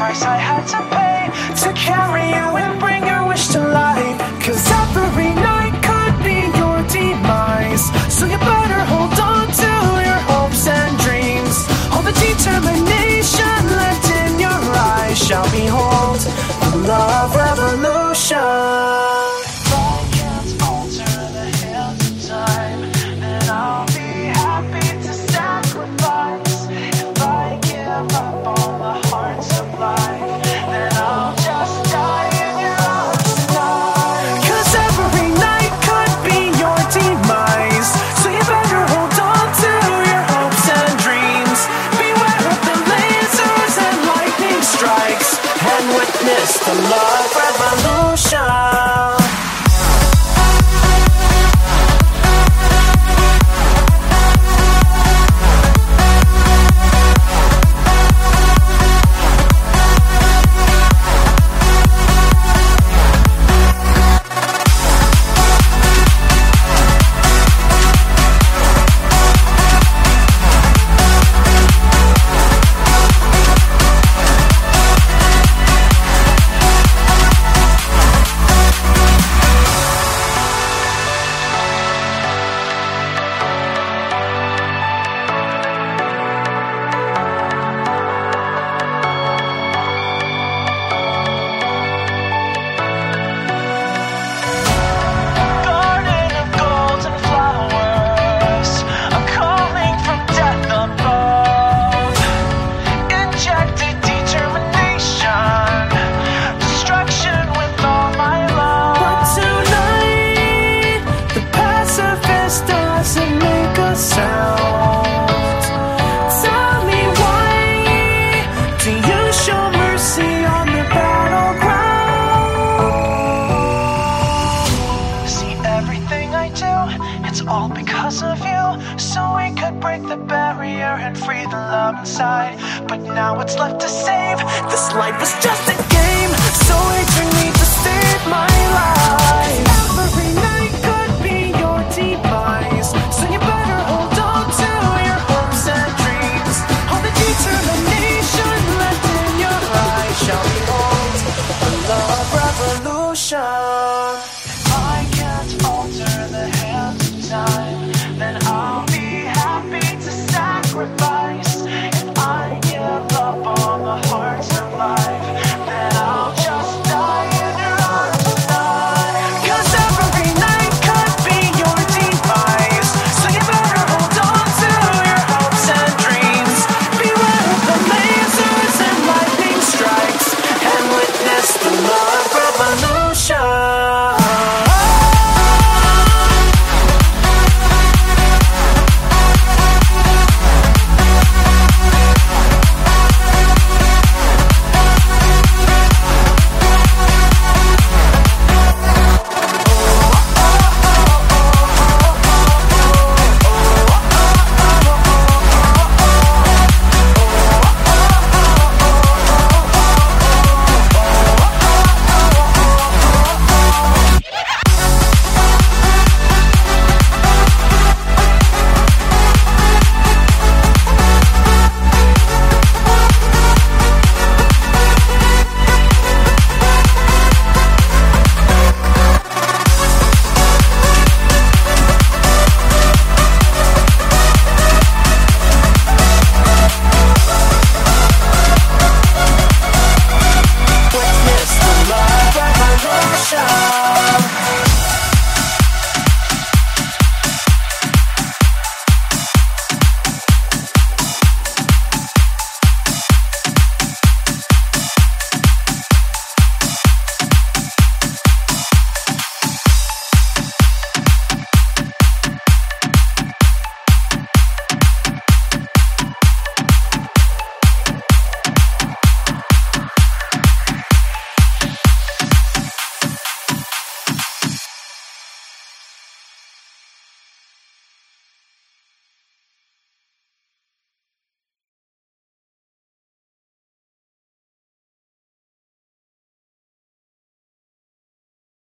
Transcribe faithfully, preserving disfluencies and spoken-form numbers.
price I had to pay to carry you and bring your wish to life. Cause every night could be your demise, so you better hold on to your hopes and dreams. All the determination left in your eyes shall behold the love revolution. The love revolution. It's all because of you, so we could break the barrier and free the love inside. But now what's left to save? This life is just a game.